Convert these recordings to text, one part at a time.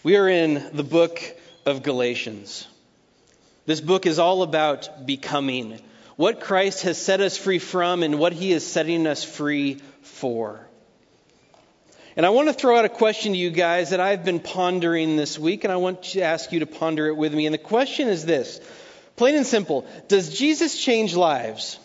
We are in the book of Galatians. This book is all about becoming, what Christ has set us free from and what he is setting us free for. And I want to throw out a question to you guys that I've been pondering this week, and I want to ask you to ponder it with me. And the question is this, plain and simple: does Jesus change lives?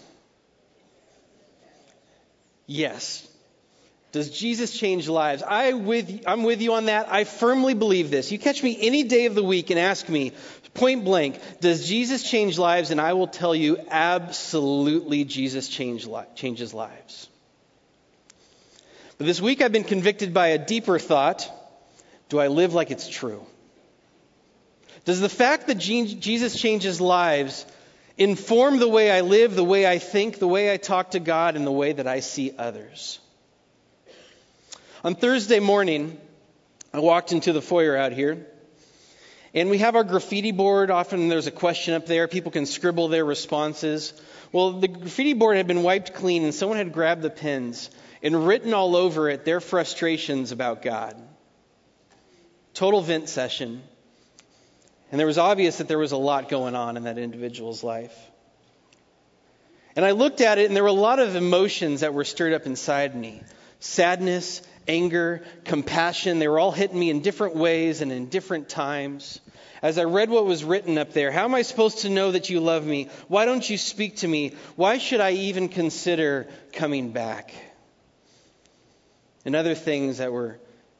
Yes. Does Jesus change lives? I'm with you on that. I firmly believe this. You catch me any day of the week and ask me, point blank, does Jesus change lives? And I will tell you, absolutely, Jesus changes lives. But this week I've been convicted by a deeper thought. Do I live like it's true? Does the fact that Jesus changes lives inform the way I live, the way I think, the way I talk to God, and the way that I see others? On Thursday morning, I walked into the foyer out here, and we have our graffiti board. Often there's a question up there. People can scribble their responses. Well, the graffiti board had been wiped clean, and someone had grabbed the pens and written all over it their frustrations about God. Total vent session. And there was obvious that there was a lot going on in that individual's life. And I looked at it, and there were a lot of emotions that were stirred up inside me. Sadness, anger, compassion, they were all hitting me in different ways and in different times. As I read what was written up there, how am I supposed to know that you love me? Why don't you speak to me? Why should I even consider coming back? And other things that were,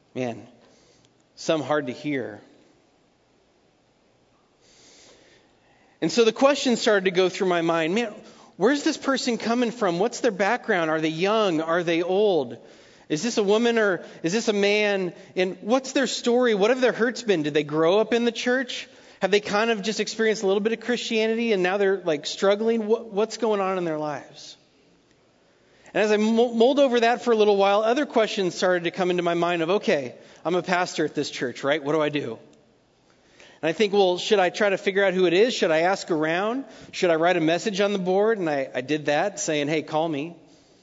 some hard to hear. And so the question started to go through my mind, where's this person coming from? What's their background? Are they young? Are they old? Is this a woman or is this a man? And what's their story? What have their hurts been? Did they grow up in the church? Have they kind of just experienced a little bit of Christianity and now they're struggling? What's going on in their lives? And as I mulled over that for a little while, other questions started to come into my mind of, okay, I'm a pastor at this church, right? What do I do? And I think, should I try to figure out who it is? Should I ask around? Should I write a message on the board? And I did that, saying, hey, call me.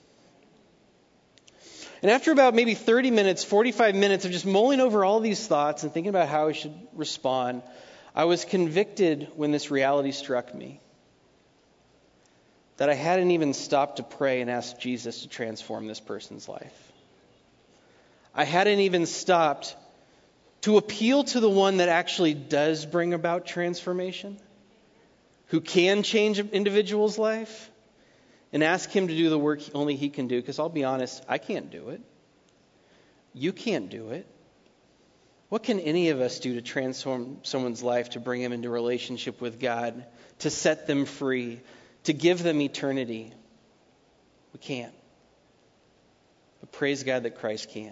And after about maybe 30 minutes, 45 minutes of just mulling over all these thoughts and thinking about how I should respond, I was convicted when this reality struck me. That I hadn't even stopped to pray and ask Jesus to transform this person's life. I hadn't even stopped to appeal to the one that actually does bring about transformation, who can change an individual's life, and ask him to do the work only he can do. Because I'll be honest, I can't do it. You can't do it. What can any of us do to transform someone's life, to bring him into relationship with God, to set them free, to give them eternity? We can't. But praise God that Christ can.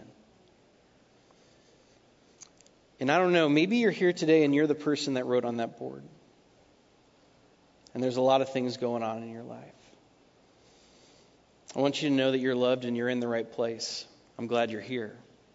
And I don't know, maybe you're here today and you're the person that wrote on that board. And there's a lot of things going on in your life. I want you to know that you're loved and you're in the right place. I'm glad you're here.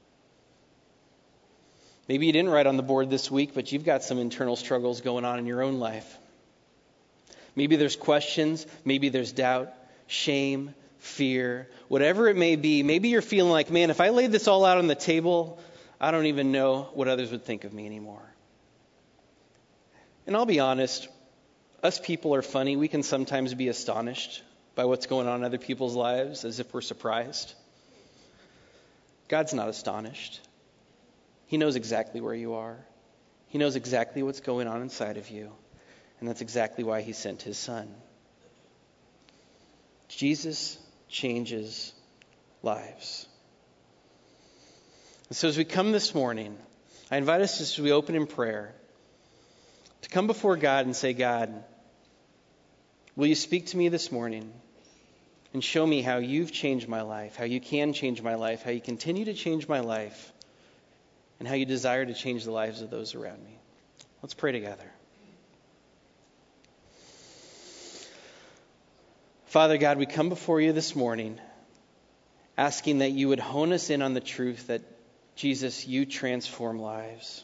Maybe you didn't write on the board this week, but you've got some internal struggles going on in your own life. Maybe there's questions, maybe there's doubt, shame, fear, whatever it may be. Maybe you're feeling like, if I laid this all out on the table, I don't even know what others would think of me anymore. And I'll be honest, us people are funny. We can sometimes be astonished by what's going on in other people's lives as if we're surprised. God's not astonished. He knows exactly where you are. He knows exactly what's going on inside of you. And that's exactly why he sent his son. Jesus changes lives. And so as we come this morning, I invite us as we open in prayer to come before God and say, God, will you speak to me this morning and show me how you've changed my life, how you can change my life, how you continue to change my life, and how you desire to change the lives of those around me. Let's pray together. Father God, we come before you this morning asking that you would hone us in on the truth that, Jesus, you transform lives.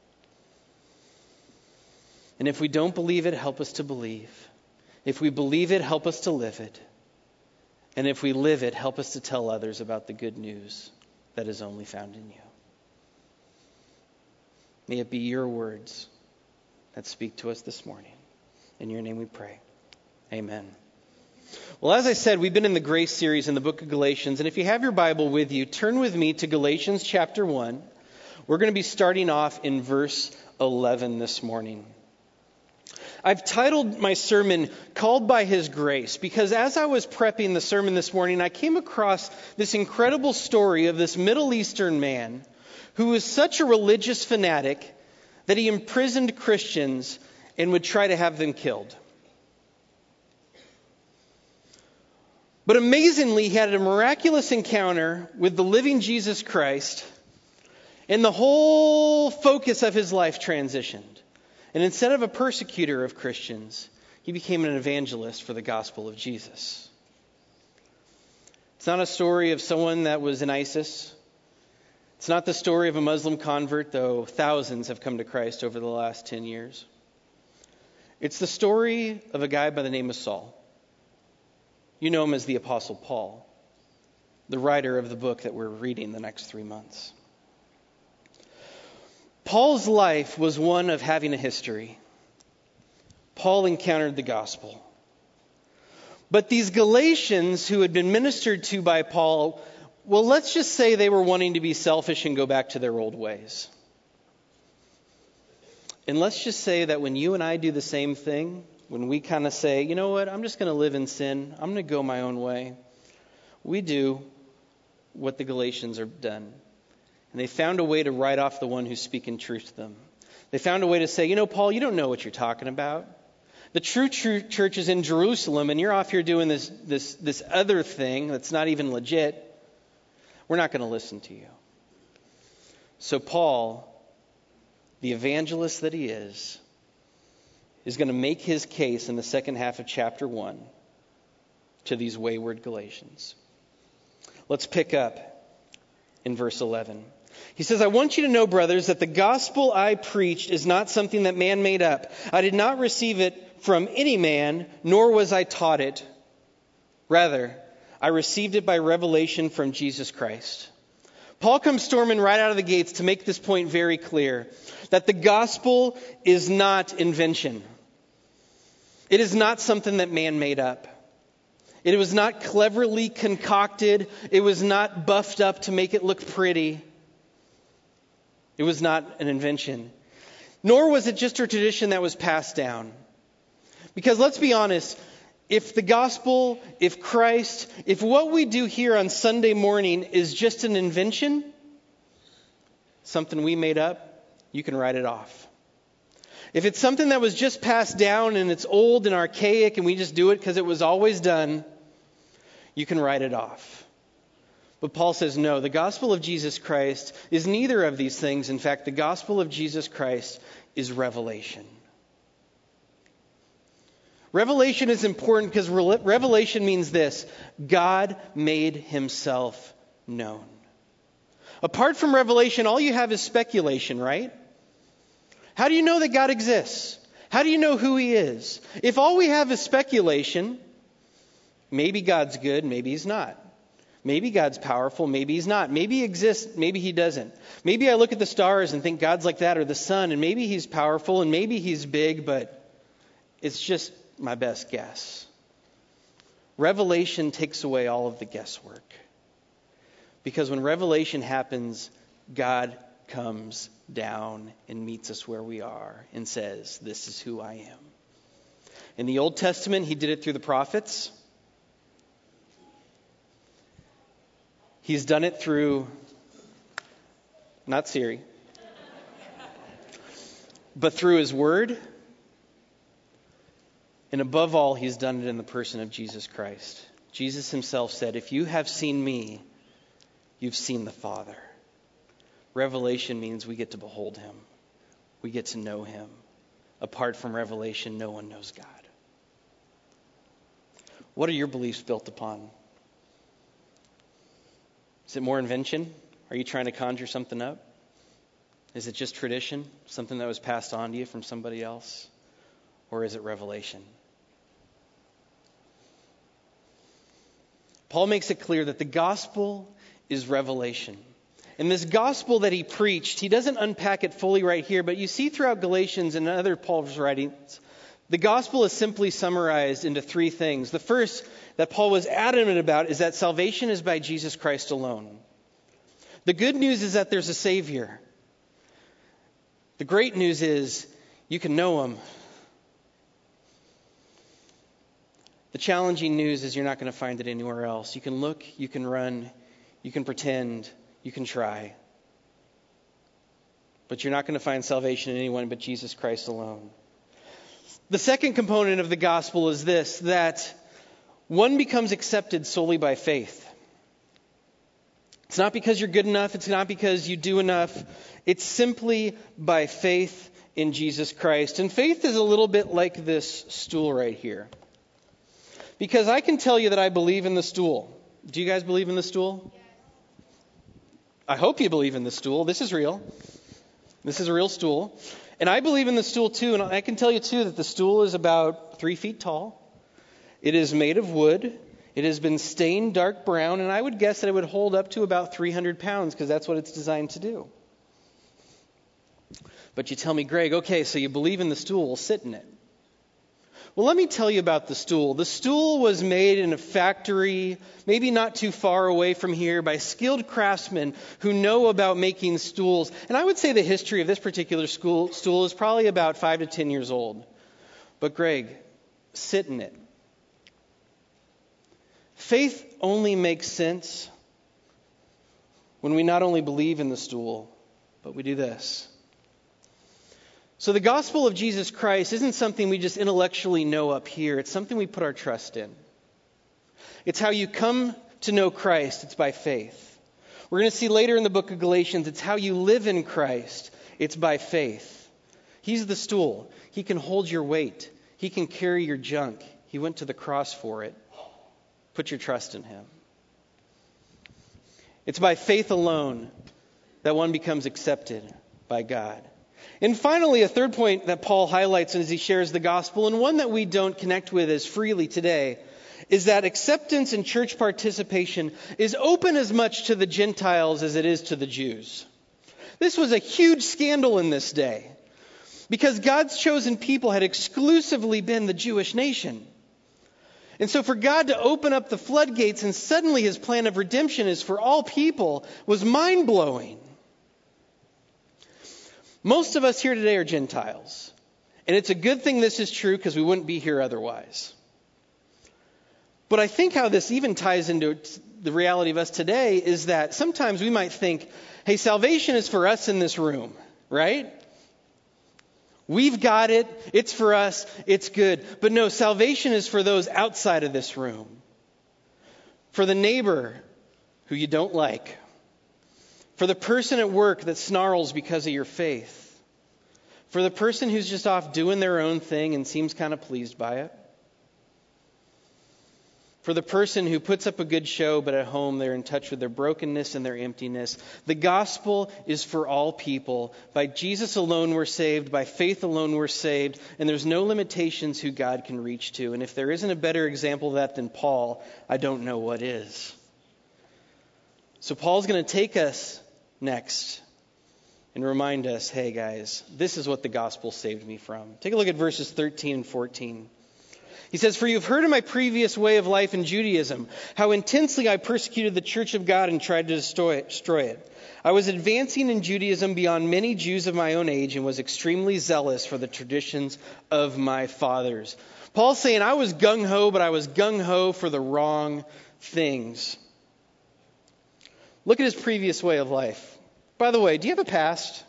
And if we don't believe it, help us to believe. If we believe it, help us to live it. And if we live it, help us to tell others about the good news that is only found in you. May it be your words that speak to us this morning. In your name we pray. Amen. Well, as I said, we've been in the Grace series in the book of Galatians. And if you have your Bible with you, turn with me to Galatians chapter 1. We're going to be starting off in verse 11 this morning. I've titled my sermon, Called by His Grace, because as I was prepping the sermon this morning, I came across this incredible story of this Middle Eastern man who was such a religious fanatic that he imprisoned Christians and would try to have them killed. But amazingly, he had a miraculous encounter with the living Jesus Christ, and the whole focus of his life transitioned. And instead of a persecutor of Christians, he became an evangelist for the gospel of Jesus. It's not a story of someone that was in ISIS. It's not the story of a Muslim convert, though thousands have come to Christ over the last 10 years. It's the story of a guy by the name of Saul. You know him as the Apostle Paul, the writer of the book that we're reading the next 3 months. Paul's life was one of having a history. Paul encountered the gospel. But these Galatians who had been ministered to by Paul, well, let's just say they were wanting to be selfish and go back to their old ways. And let's just say that when you and I do the same thing, when we kind of say, you know what, I'm just going to live in sin, I'm going to go my own way, we do what the Galatians have done. And they found a way to write off the one who's speaking truth to them. They found a way to say, you know, Paul, you don't know what you're talking about. The true church is in Jerusalem, and you're off here doing this other thing that's not even legit. We're not going to listen to you. So Paul, the evangelist that he is going to make his case in the second half of chapter 1 to these wayward Galatians. Let's pick up in verse 11. He says, I want you to know, brothers, that the gospel I preached is not something that man made up. I did not receive it from any man, nor was I taught it. Rather, I received it by revelation from Jesus Christ. Paul comes storming right out of the gates to make this point very clear, that the gospel is not invention. It is not something that man made up. It was not cleverly concocted. It was not buffed up to make it look pretty. It was not an invention. Nor was it just a tradition that was passed down. Because let's be honest, if the gospel, if Christ, if what we do here on Sunday morning is just an invention, something we made up, you can write it off. If it's something that was just passed down and it's old and archaic and we just do it because it was always done, you can write it off. But Paul says, no, the gospel of Jesus Christ is neither of these things. In fact, the gospel of Jesus Christ is revelation. Revelation is important because revelation means this: God made himself known. Apart from revelation, all you have is speculation, right? How do you know that God exists? How do you know who he is? If all we have is speculation, maybe God's good, maybe he's not. Maybe God's powerful, maybe he's not. Maybe he exists, maybe he doesn't. Maybe I look at the stars and think God's like that, or the sun, and maybe he's powerful and maybe he's big, but it's just my best guess. Revelation takes away all of the guesswork. Because when revelation happens, God comes down and meets us where we are and says, this is who I am. In the Old Testament, he did it through the prophets. He's done it through, not Siri, but through his word. And above all, he's done it in the person of Jesus Christ. Jesus himself said, if you have seen me, you've seen the Father. Revelation means we get to behold him. We get to know him. Apart from revelation, no one knows God. What are your beliefs built upon? Is it more invention? Are you trying to conjure something up? Is it just tradition? Something that was passed on to you from somebody else? Or is it revelation? Paul makes it clear that the gospel is revelation. And this gospel that he preached, he doesn't unpack it fully right here, but you see throughout Galatians and other Paul's writings, the gospel is simply summarized into three things. The first that Paul was adamant about is that salvation is by Jesus Christ alone. The good news is that there's a Savior. The great news is you can know him. The challenging news is you're not going to find it anywhere else. You can look, you can run, you can pretend, you can try. But you're not going to find salvation in anyone but Jesus Christ alone. The second component of the gospel is this, that one becomes accepted solely by faith. It's not because you're good enough. It's not because you do enough. It's simply by faith in Jesus Christ. And faith is a little bit like this stool right here. Because I can tell you that I believe in the stool. Do you guys believe in the stool? Yes. I hope you believe in the stool. This is real. This is a real stool. And I believe in the stool too. And I can tell you too that the stool is about 3 feet tall. It is made of wood. It has been stained dark brown. And I would guess that it would hold up to about 300 pounds because that's what it's designed to do. But you tell me, Greg, okay, so you believe in the stool. We'll sit in it. Well, let me tell you about the stool. The stool was made in a factory, maybe not too far away from here, by skilled craftsmen who know about making stools. And I would say the history of this particular stool is probably about 5 to 10 years old. But Greg, sit in it. Faith only makes sense when we not only believe in the stool, but we do this. So the gospel of Jesus Christ isn't something we just intellectually know up here. It's something we put our trust in. It's how you come to know Christ. It's by faith. We're going to see later in the book of Galatians, it's how you live in Christ. It's by faith. He's the stool. He can hold your weight. He can carry your junk. He went to the cross for it. Put your trust in him. It's by faith alone that one becomes accepted by God. And finally, a third point that Paul highlights as he shares the gospel, and one that we don't connect with as freely today, is that acceptance and church participation is open as much to the Gentiles as it is to the Jews. This was a huge scandal in this day, because God's chosen people had exclusively been the Jewish nation. And so for God to open up the floodgates and suddenly his plan of redemption is for all people was mind-blowing. Most of us here today are Gentiles. And it's a good thing this is true because we wouldn't be here otherwise. But I think how this even ties into the reality of us today is that sometimes we might think, hey, salvation is for us in this room, right? We've got it. It's for us. It's good. But no, salvation is for those outside of this room. For the neighbor who you don't like. For the person at work that snarls because of your faith. For the person who's just off doing their own thing and seems kind of pleased by it. For the person who puts up a good show, but at home they're in touch with their brokenness and their emptiness. The gospel is for all people. By Jesus alone we're saved. By faith alone we're saved. And there's no limitations who God can reach to. And if there isn't a better example of that than Paul, I don't know what is. So Paul's going to take us next and remind us, hey guys, this is what the gospel saved me from. Take a look at verses 13 and 14. He says, "For you have heard of my previous way of life in Judaism, how intensely I persecuted the church of God and tried to destroy it. I was advancing in Judaism beyond many Jews of my own age and was extremely zealous for the traditions of my fathers." Paul's saying, I was gung-ho, but I was gung-ho for the wrong things. Look at his previous way of life. By the way, do you have a past?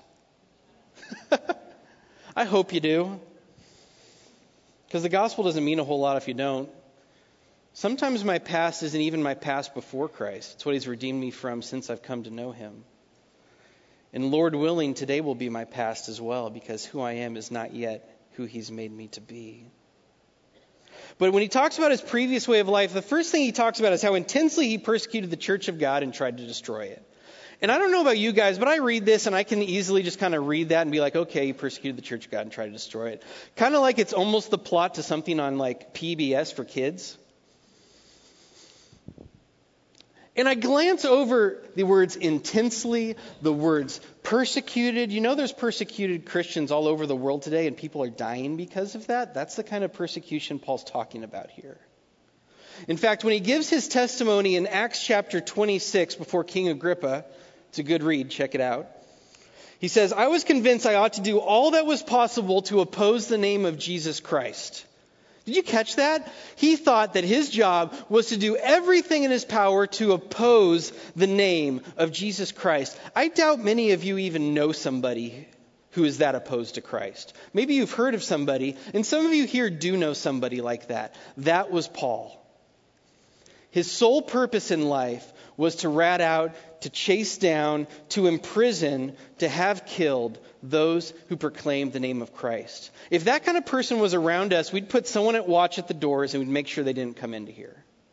I hope you do. Because the gospel doesn't mean a whole lot if you don't. Sometimes my past isn't even my past before Christ. It's what he's redeemed me from since I've come to know him. And Lord willing, today will be my past as well, because who I am is not yet who he's made me to be. But when he talks about his previous way of life, the first thing he talks about is how intensely he persecuted the church of God and tried to destroy it. And I don't know about you guys, but I read this and I can easily just kind of read that and be like, okay, he persecuted the church of God and tried to destroy it. Kind of like it's almost the plot to something on like PBS for kids. And I glance over the words intensely, the words persecuted. You know, there's persecuted Christians all over the world today, and people are dying because of that. That's the kind of persecution Paul's talking about here. In fact, when he gives his testimony in Acts chapter 26 before King Agrippa, it's a good read, check it out. He says, I was convinced I ought to do all that was possible to oppose the name of Jesus Christ. Did you catch that? He thought that his job was to do everything in his power to oppose the name of Jesus Christ. I doubt many of you even know somebody who is that opposed to Christ. Maybe you've heard of somebody, and some of you here do know somebody like that. That was Paul. His sole purpose in life was to rat out, to chase down, to imprison, to have killed those who proclaimed the name of Christ. If that kind of person was around us, we'd put someone at watch at the doors and we'd make sure they didn't come into here.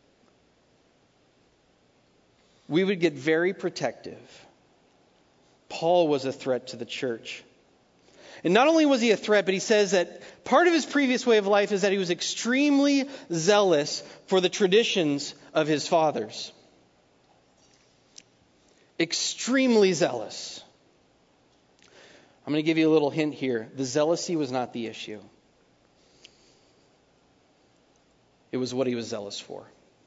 We would get very protective. Paul was a threat to the church. And not only was he a threat, but he says that part of his previous way of life is that he was extremely zealous for the traditions of his fathers. Extremely zealous. I'm going to give you a little hint here. The zealousy was not the issue. It was what he was zealous for.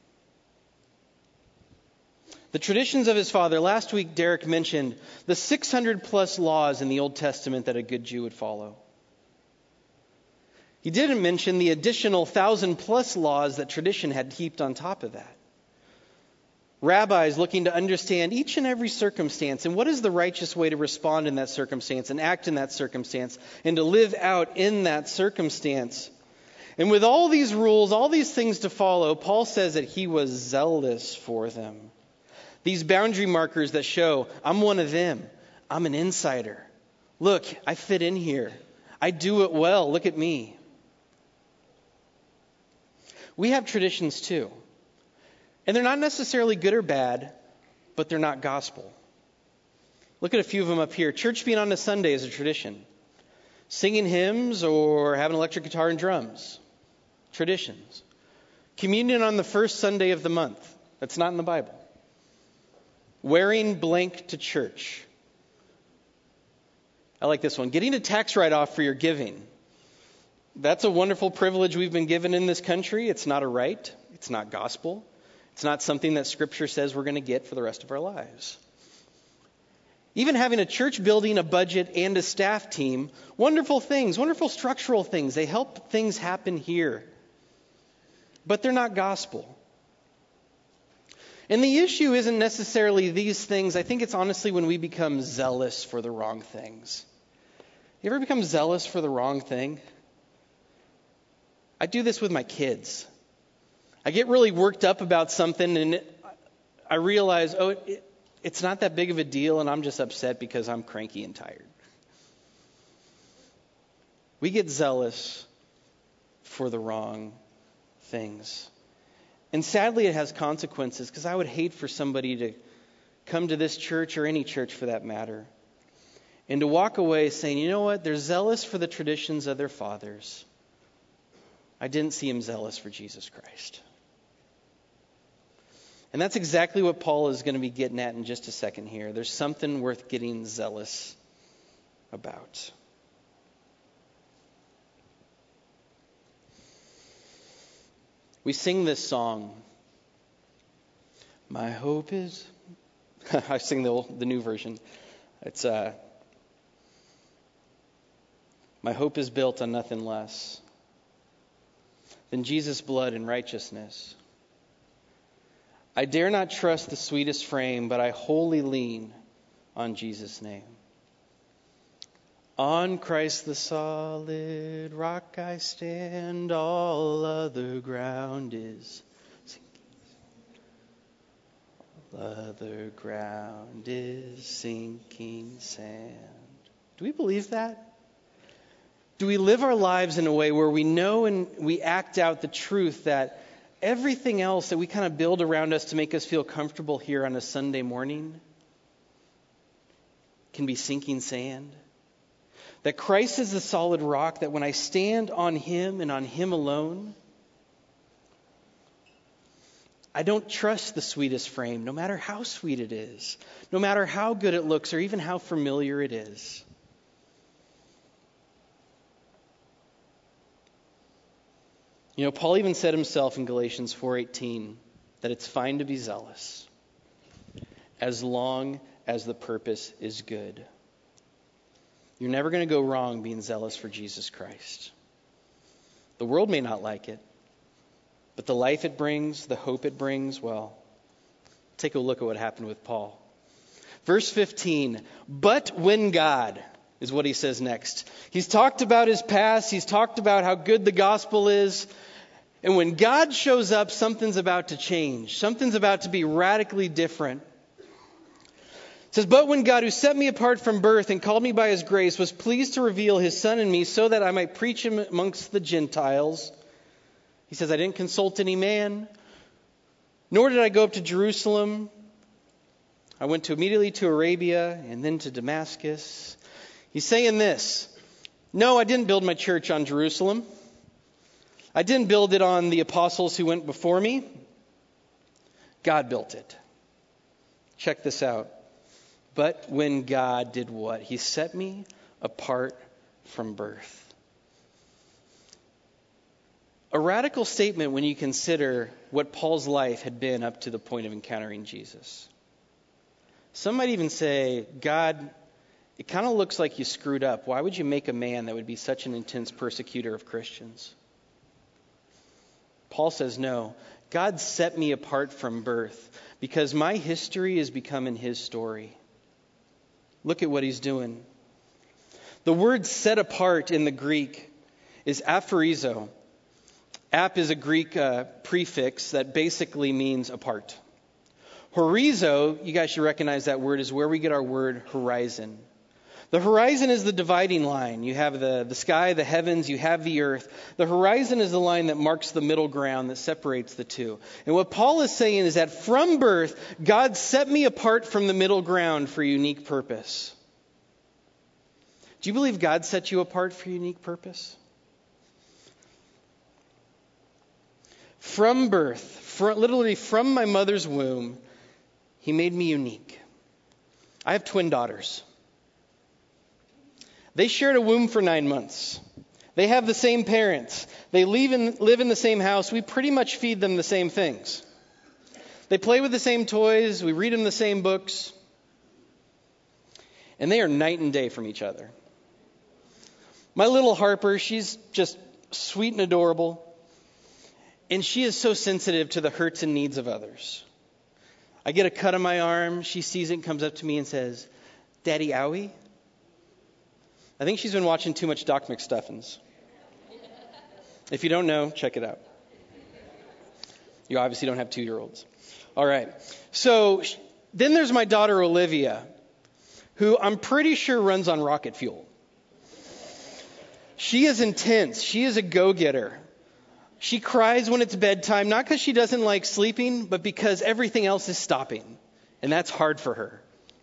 The traditions of his father. Last week, Derek mentioned the 600 plus laws in the Old Testament that a good Jew would follow. He didn't mention the additional 1,000 plus laws that tradition had heaped on top of that. Rabbis looking to understand each and every circumstance and what is the righteous way to respond in that circumstance and act in that circumstance and to live out in that circumstance. And with all these rules, all these things to follow, Paul says that he was zealous for them. These boundary markers that show, I'm one of them. I'm an insider. Look, I fit in here. I do it well. Look at me. We have traditions too. And they're not necessarily good or bad, but they're not gospel. Look at a few of them up here. Church being on a Sunday is a tradition. Singing hymns or having electric guitar and drums. Traditions. Communion on the first Sunday of the month. That's not in the Bible. Wearing blank to church. I like this one. Getting a tax write-off for your giving. That's a wonderful privilege we've been given in this country. It's not a right. It's not gospel. It's not something that Scripture says we're going to get for the rest of our lives. Even having a church building, a budget, and a staff team, wonderful things, wonderful structural things. They help things happen here. But they're not gospel. And the issue isn't necessarily these things. I think it's honestly when we become zealous for the wrong things. You ever become zealous for the wrong thing? I do this with my kids. I get really worked up about something and I realize, it's not that big of a deal and I'm just upset because I'm cranky and tired. We get zealous for the wrong things. And sadly, it has consequences because I would hate for somebody to come to this church or any church for that matter and to walk away saying, you know what, they're zealous for the traditions of their fathers. I didn't see him zealous for Jesus Christ. And that's exactly what Paul is going to be getting at in just a second here. There's something worth getting zealous about. We sing this song. My hope is... I sing the new version. It's my hope is built on nothing less than Jesus' blood and righteousness. I dare not trust the sweetest frame, but I wholly lean on Jesus' name. On Christ the solid rock I stand, all other ground is sinking. All other ground is sinking sand. Do we believe that? Do we live our lives in a way where we know and we act out the truth that everything else that we kind of build around us to make us feel comfortable here on a Sunday morning can be sinking sand? That Christ is the solid rock, that when I stand on Him and on Him alone, I don't trust the sweetest frame, no matter how sweet it is, no matter how good it looks, or even how familiar it is. You know, Paul even said himself in Galatians 4:18 that it's fine to be zealous as long as the purpose is good. You're never going to go wrong being zealous for Jesus Christ. The world may not like it, but the life it brings, the hope it brings, well, take a look at what happened with Paul. Verse 15, but when God, is what he says next. He's talked about his past. He's talked about how good the gospel is. And when God shows up, something's about to change. Something's about to be radically different. It says, but when God, who set me apart from birth and called me by his grace, was pleased to reveal his Son in me so that I might preach him amongst the Gentiles. He says, I didn't consult any man, nor did I go up to Jerusalem. I went immediately to Arabia and then to Damascus. He's saying this, no, I didn't build my church on Jerusalem. I didn't build it on the apostles who went before me. God built it. Check this out. But when God did what? He set me apart from birth. A radical statement when you consider what Paul's life had been up to the point of encountering Jesus. Some might even say, God, it kind of looks like you screwed up. Why would you make a man that would be such an intense persecutor of Christians? Paul says, no, God set me apart from birth because my history is becoming his story. Look at what he's doing. The word set apart in the Greek is aphorizo. Ap is a Greek prefix that basically means apart. Horizo, you guys should recognize that word, is where we get our word horizon. The horizon is the dividing line. You have the sky, the heavens, you have the earth. The horizon is the line that marks the middle ground that separates the two. And what Paul is saying is that from birth, God set me apart from the middle ground for a unique purpose. Do you believe God set you apart for a unique purpose? From birth, literally from my mother's womb, he made me unique. I have twin daughters. They shared a womb for 9 months. They have the same parents. They live in the same house. We pretty much feed them the same things. They play with the same toys. We read them the same books. And they are night and day from each other. My little Harper, she's just sweet and adorable. And she is so sensitive to the hurts and needs of others. I get a cut on my arm. She sees it and comes up to me and says, Daddy, owie? I think she's been watching too much Doc McStuffins. If you don't know, check it out. You obviously don't have 2-year-olds. All right. So then there's my daughter, Olivia, who I'm pretty sure runs on rocket fuel. She is intense. She is a go-getter. She cries when it's bedtime, not because she doesn't like sleeping, but because everything else is stopping. And that's hard for her.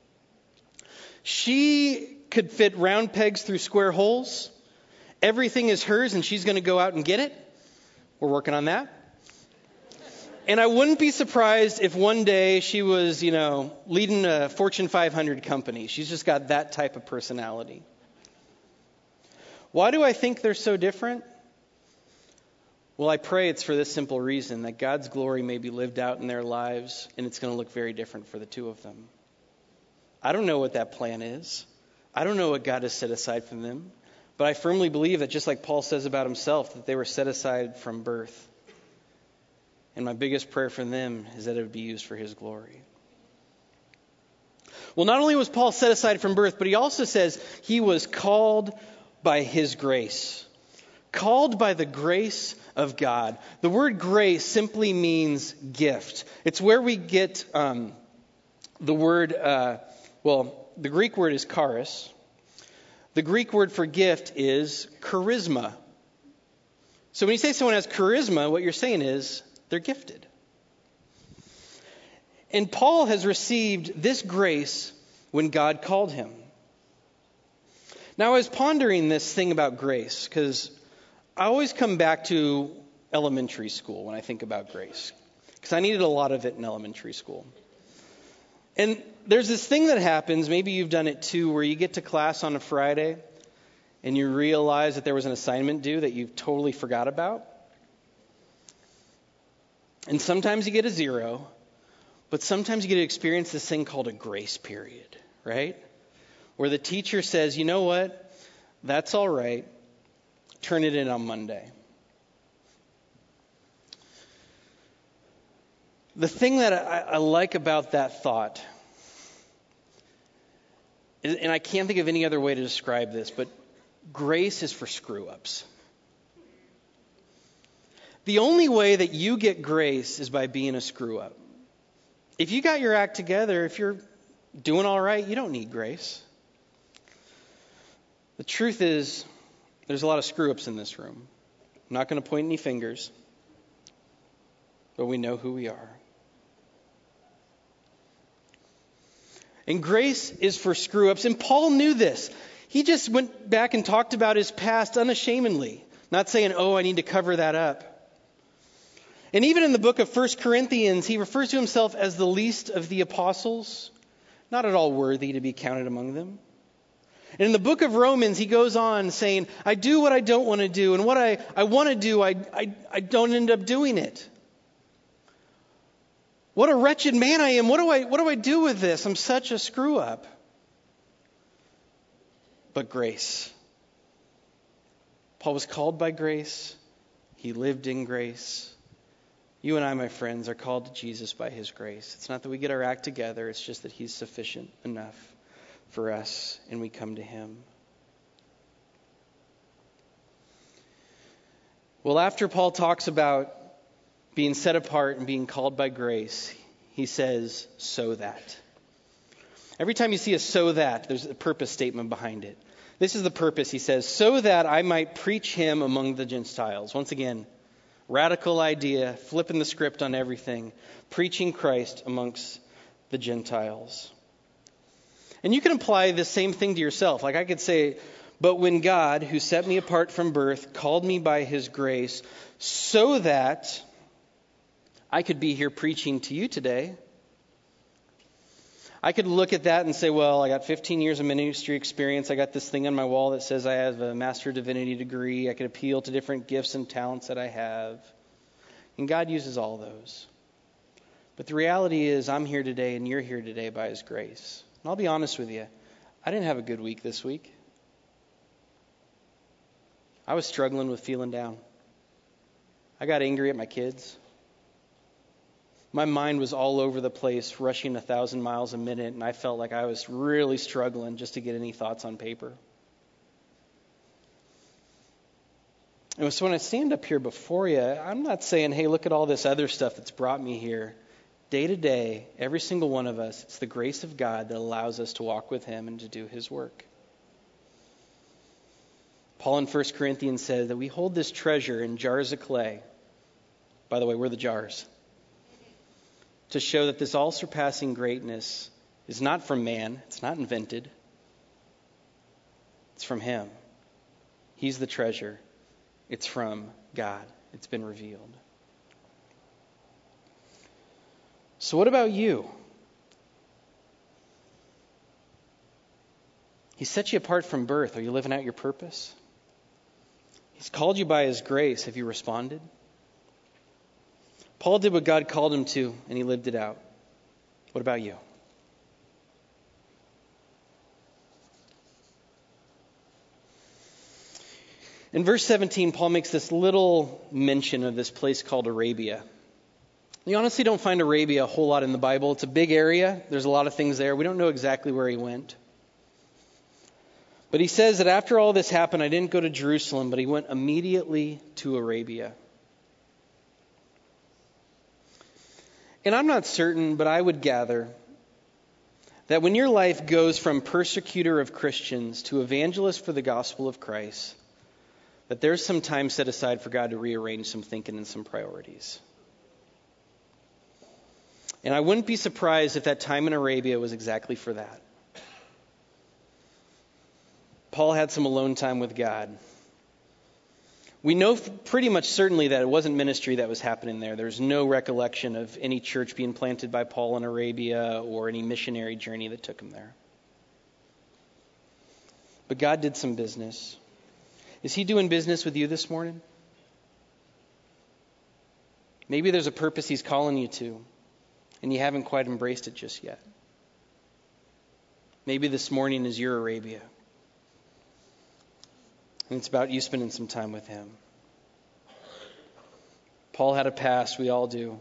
She could fit round pegs through square holes. Everything is hers, and she's going to go out and get it. We're working on that. And I wouldn't be surprised if one day she was, leading a Fortune 500 company. She's just got that type of personality. Why do I think they're so different? Well, I pray it's for this simple reason, that God's glory may be lived out in their lives, and it's going to look very different for the two of them. I don't know what that plan is. I don't know what God has set aside for them. But I firmly believe that just like Paul says about himself, that they were set aside from birth. And my biggest prayer for them is that it would be used for his glory. Well, not only was Paul set aside from birth, but he also says he was called by his grace. Called by the grace of God. The word grace simply means gift. It's where we get the word, the Greek word is charis. The Greek word for gift is charisma. So when you say someone has charisma, what you're saying is they're gifted. And Paul has received this grace when God called him. Now I was pondering this thing about grace because I always come back to elementary school when I think about grace. because I needed a lot of it in elementary school. And there's this thing that happens, maybe you've done it too, where you get to class on a Friday and you realize that there was an assignment due that you totally forgot about. And sometimes you get a 0, but sometimes you get to experience this thing called a grace period, right? Where the teacher says, you know what, that's all right, turn it in on Monday. The thing that I like about that thought, and I can't think of any other way to describe this, but grace is for screw-ups. The only way that you get grace is by being a screw-up. If you got your act together, if you're doing all right, you don't need grace. The truth is, there's a lot of screw-ups in this room. I'm not going to point any fingers, but we know who we are. And grace is for screw-ups. And Paul knew this. He just went back and talked about his past unashamedly. Not saying, I need to cover that up. And even in the book of 1 Corinthians, he refers to himself as the least of the apostles. Not at all worthy to be counted among them. And in the book of Romans, he goes on saying, I do what I don't want to do. And what I want to do, I don't end up doing it. What a wretched man I am. What do I do with this? I'm such a screw up. But grace. Paul was called by grace. He lived in grace. You and I, my friends, are called to Jesus by his grace. It's not that we get our act together. It's just that he's sufficient enough for us, and we come to him. Well, after Paul talks about being set apart and being called by grace, he says, so that. Every time you see a so that, there's a purpose statement behind it. This is the purpose, he says, so that I might preach him among the Gentiles. Once again, radical idea, flipping the script on everything, preaching Christ amongst the Gentiles. And you can apply this same thing to yourself. Like I could say, but when God, who set me apart from birth, called me by his grace, so that I could be here preaching to you today. I could look at that and say, well, I got 15 years of ministry experience. I got this thing on my wall that says I have a Master of Divinity degree. I could appeal to different gifts and talents that I have. And God uses all those. But the reality is I'm here today and you're here today by his grace. And I'll be honest with you. I didn't have a good week this week. I was struggling with feeling down. I got angry at my kids. My mind was all over the place, rushing 1,000 miles a minute, and I felt like I was really struggling just to get any thoughts on paper. And so when I stand up here before you, I'm not saying, hey, look at all this other stuff that's brought me here. Day to day, every single one of us, it's the grace of God that allows us to walk with him and to do his work. Paul in 1 Corinthians says that we hold this treasure in jars of clay. By the way, we're the jars. To show that this all-surpassing greatness is not from man. It's not invented. It's from him. He's the treasure. It's from God. It's been revealed. So what about you? He set you apart from birth. Are you living out your purpose? He's called you by his grace. Have you responded? Paul did what God called him to, and he lived it out. What about you? In verse 17, Paul makes this little mention of this place called Arabia. You honestly don't find Arabia a whole lot in the Bible. It's a big area. There's a lot of things there. We don't know exactly where he went. But he says that after all this happened, I didn't go to Jerusalem, but he went immediately to Arabia. And I'm not certain, but I would gather that when your life goes from persecutor of Christians to evangelist for the gospel of Christ, that there's some time set aside for God to rearrange some thinking and some priorities. And I wouldn't be surprised if that time in Arabia was exactly for that. Paul had some alone time with God. We know pretty much certainly that it wasn't ministry that was happening there. There's no recollection of any church being planted by Paul in Arabia or any missionary journey that took him there. But God did some business. Is he doing business with you this morning? Maybe there's a purpose he's calling you to, and you haven't quite embraced it just yet. Maybe this morning is your Arabia. And it's about you spending some time with him. Paul had a past, we all do.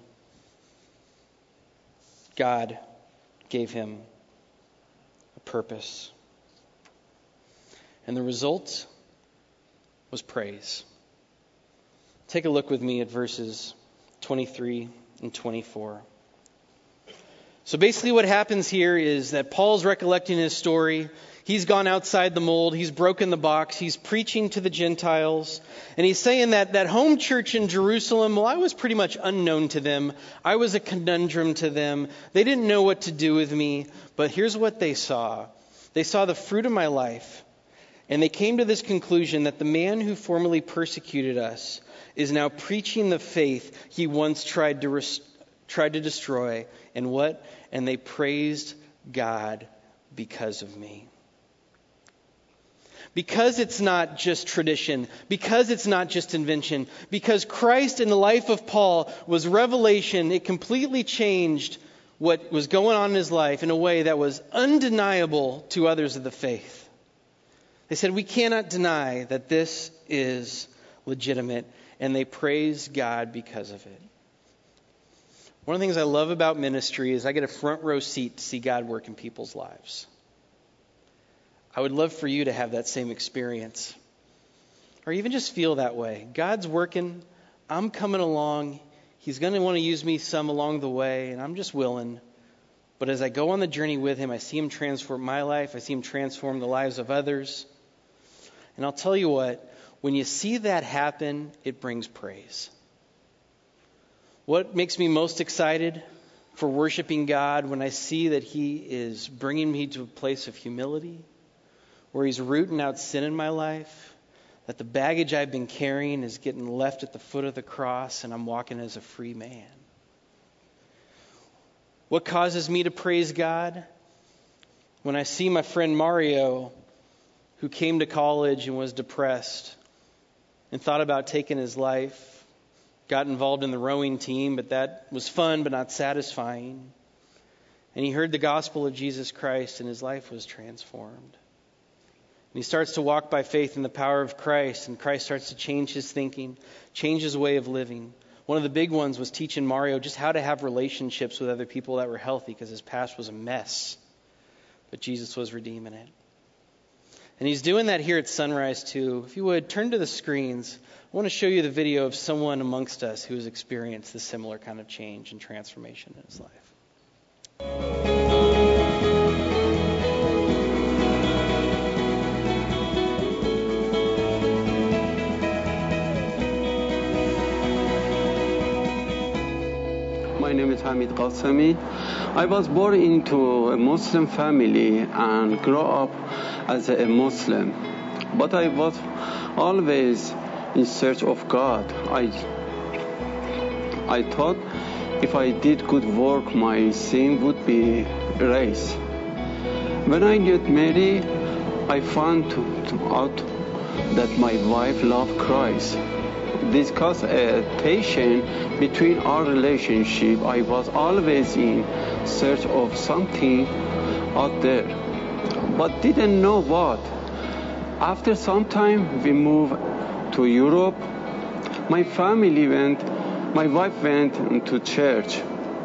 God gave him a purpose. And the result was praise. Take a look with me at verses 23 and 24. So basically what happens here is that Paul's recollecting his story. He's gone outside the mold. He's broken the box. He's preaching to the Gentiles. And he's saying that home church in Jerusalem, well, I was pretty much unknown to them. I was a conundrum to them. They didn't know what to do with me. But here's what they saw. They saw the fruit of my life. And they came to this conclusion that the man who formerly persecuted us is now preaching the faith he once tried to destroy. And what? And they praised God because of me. Because it's not just tradition, because it's not just invention, because Christ in the life of Paul was revelation, it completely changed what was going on in his life in a way that was undeniable to others of the faith. They said, we cannot deny that this is legitimate, and they praised God because of it. One of the things I love about ministry is I get a front row seat to see God work in people's lives. I would love for you to have that same experience. Or even just feel that way. God's working. I'm coming along. He's going to want to use me some along the way, and I'm just willing. But as I go on the journey with him, I see him transform my life. I see him transform the lives of others. And I'll tell you what, when you see that happen, it brings praise. What makes me most excited for worshiping God when I see that he is bringing me to a place of humility, where he's rooting out sin in my life, that the baggage I've been carrying is getting left at the foot of the cross and I'm walking as a free man. What causes me to praise God? When I see my friend Mario, who came to college and was depressed and thought about taking his life, got involved in the rowing team, but that was fun but not satisfying. And he heard the gospel of Jesus Christ and his life was transformed. And he starts to walk by faith in the power of Christ, and Christ starts to change his thinking, change his way of living. One of the big ones was teaching Mario just how to have relationships with other people that were healthy, because his past was a mess. But Jesus was redeeming it. And he's doing that here at Sunrise too. If you would, turn to the screens. I want to show you the video of someone amongst us who has experienced this similar kind of change and transformation in his life. My name is Hamid Qasemi. I was born into a Muslim family and grew up as a Muslim. But I was always in search of God. I thought if I did good work, my sin would be erased. When I get married, I found out that my wife loved Christ. This caused a tension between our relationship. I was always in search of something out there, but didn't know what. After some time, we moved to Europe. My wife went to church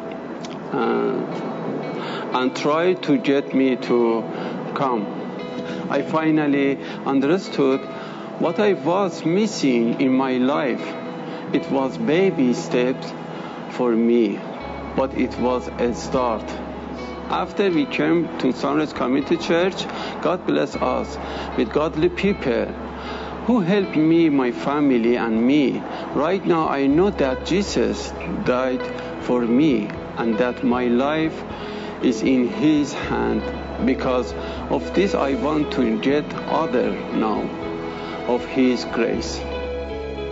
and tried to get me to come. I finally understood what I was missing in my life. It was baby steps for me, but it was a start. After we came to Sunrise Community Church, God blessed us with godly people who helped me, my family, and me. Right now, I know that Jesus died for me and that my life is in His hand. Because of this, I want to get other now of His grace.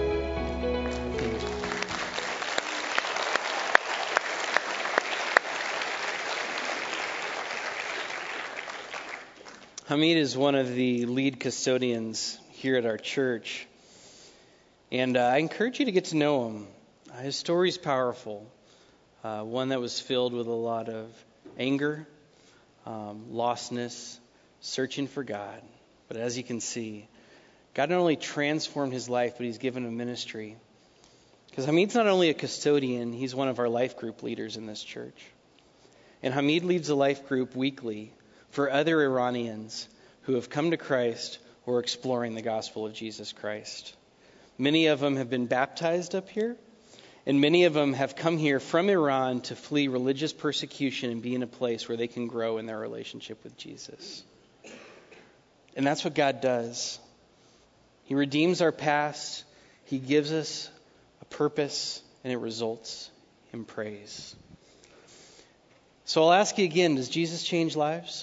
Hamid is one of the lead custodians here at our church, and I encourage you to get to know him. His story is powerful, one that was filled with a lot of anger, lostness, searching for God. But as you can see, God not only transformed his life, but he's given him ministry. Because Hamid's not only a custodian, he's one of our life group leaders in this church. And Hamid leads a life group weekly for other Iranians who have come to Christ or are exploring the gospel of Jesus Christ. Many of them have been baptized up here, and many of them have come here from Iran to flee religious persecution and be in a place where they can grow in their relationship with Jesus. And that's what God does. He redeems our past, he gives us a purpose, and it results in praise. So I'll ask you again, does Jesus change lives?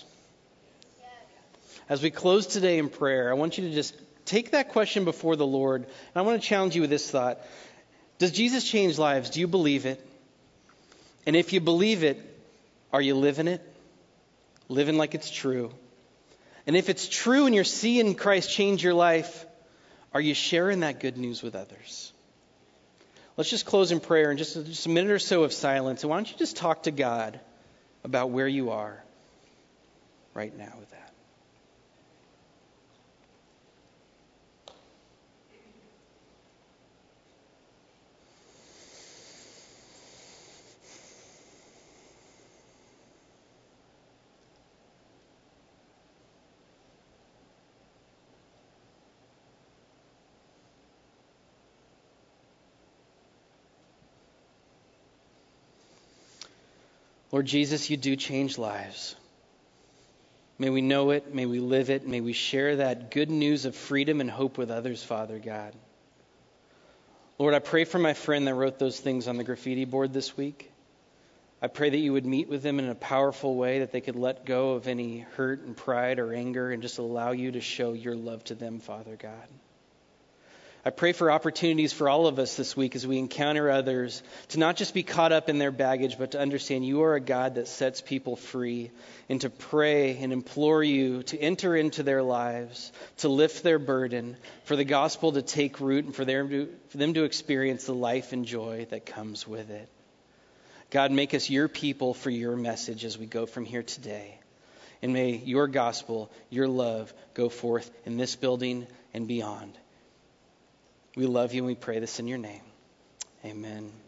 As we close today in prayer, I want you to just take that question before the Lord. And I want to challenge you with this thought. Does Jesus change lives? Do you believe it? And if you believe it, are you living it? Living like it's true? And if it's true and you're seeing Christ change your life, are you sharing that good news with others? Let's just close in prayer and just a minute or so of silence. And why don't you just talk to God about where you are right now with that? Lord Jesus, you do change lives. May we know it. May we live it. May we share that good news of freedom and hope with others, Father God. Lord, I pray for my friend that wrote those things on the graffiti board this week. I pray that you would meet with them in a powerful way, that they could let go of any hurt and pride or anger and just allow you to show your love to them, Father God. I pray for opportunities for all of us this week as we encounter others to not just be caught up in their baggage, but to understand you are a God that sets people free, and to pray and implore you to enter into their lives, to lift their burden, for the gospel to take root, and for them to experience the life and joy that comes with it. God, make us your people for your message as we go from here today. And may your gospel, your love, go forth in this building and beyond. We love you and we pray this in your name. Amen.